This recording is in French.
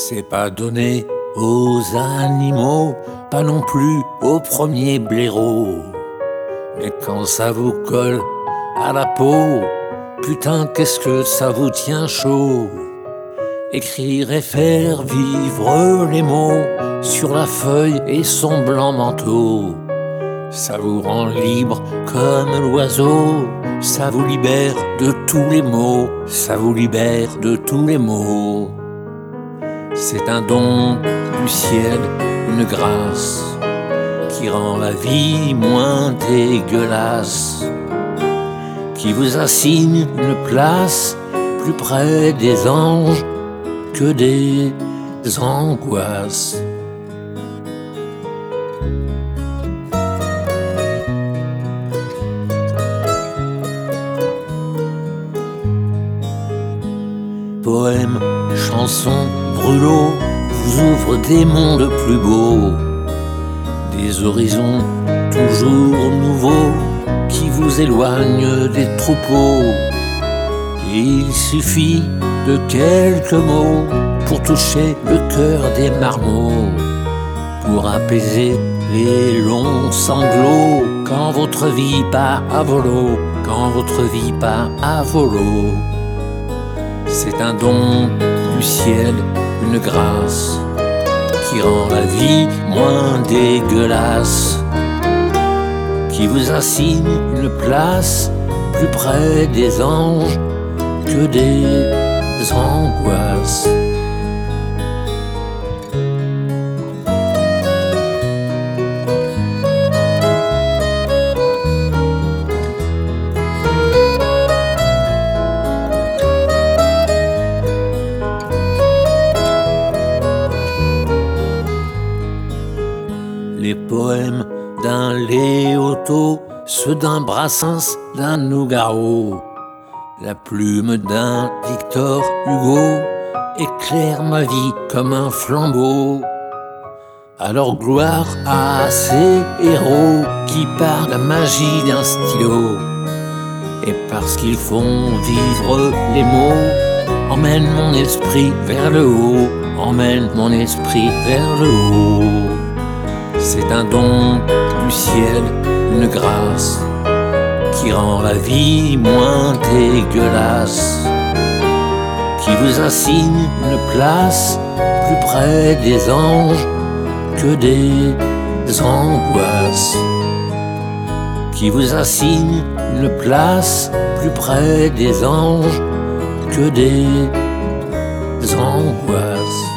C'est pas donné aux animaux, pas non plus aux premiers blaireaux. Mais quand ça vous colle à la peau, putain qu'est-ce que ça vous tient chaud. Écrire et faire vivre les mots sur la feuille et son blanc manteau. Ça vous rend libre comme l'oiseau, ça vous libère de tous les maux, ça vous libère de tous les maux. C'est un don du ciel, une grâce qui rend la vie moins dégueulasse, qui vous assigne une place plus près des anges que des angoisses. Poèmes, chansons, brûlots vous ouvrent des mondes plus beaux, des horizons toujours nouveaux qui vous éloignent des troupeaux. Et il suffit de quelques mots pour toucher le cœur des marmots, pour apaiser les longs sanglots quand votre vie part à volo, quand votre vie part à volo. C'est un don du ciel, une grâce qui rend la vie moins dégueulasse, qui vous assigne une place plus près des anges que des angoisses. Les poèmes d'un Léoto, ceux d'un Brassens, d'un Nougaro, la plume d'un Victor Hugo éclaire ma vie comme un flambeau. Alors gloire à ces héros qui par la magie d'un stylo et parce qu'ils font vivre les mots, emmène mon esprit vers le haut, emmène mon esprit vers le haut. C'est un don du ciel, une grâce qui rend la vie moins dégueulasse, qui vous assigne une place plus près des anges que des angoisses, qui vous assigne une place plus près des anges que des angoisses.